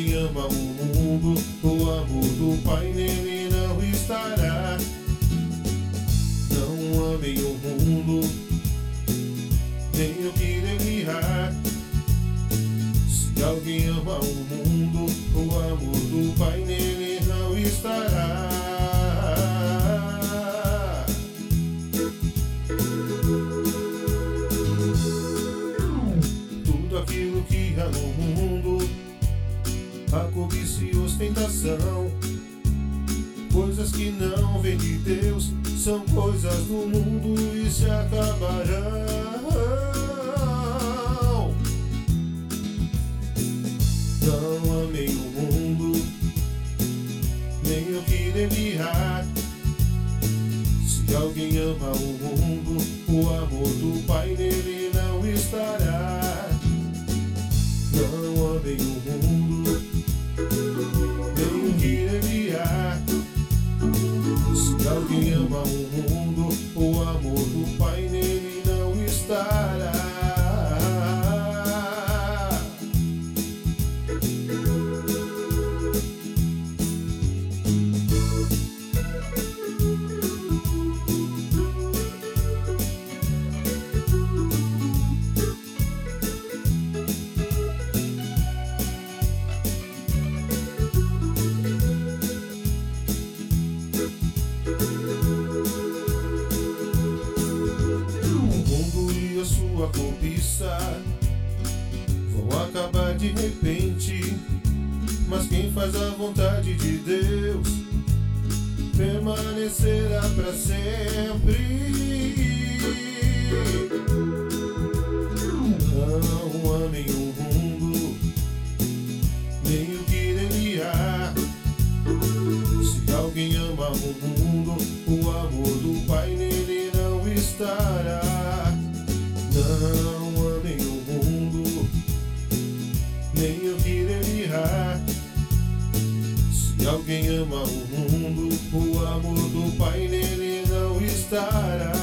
alguém ama o mundo, o amor do Pai nele não estará. Não amem o mundo, nem o que nele há. Se alguém ama o mundo, o amor do Pai nele não estará. Tudo aquilo que há no mundo, a cobiça e ostentação, coisas que não vêm de Deus, são coisas do mundo e se acabarão. Não amei o mundo, nem o que nele há. Se alguém ama o mundo, o amor do Pai nele não estará. Não amei o mundo, nem o que nele há. Se alguém ama o mundo, o amor do Pai nele não estará. Sua cobiça vão acabar de repente, mas quem faz a vontade de Deus permanecerá para sempre. Não amem o mundo, nem o que nele há. Se alguém ama o mundo, o amor do Pai nele não estará. Não amem o mundo, nem o que nele há. Se alguém ama o mundo, o amor do Pai nele não estará.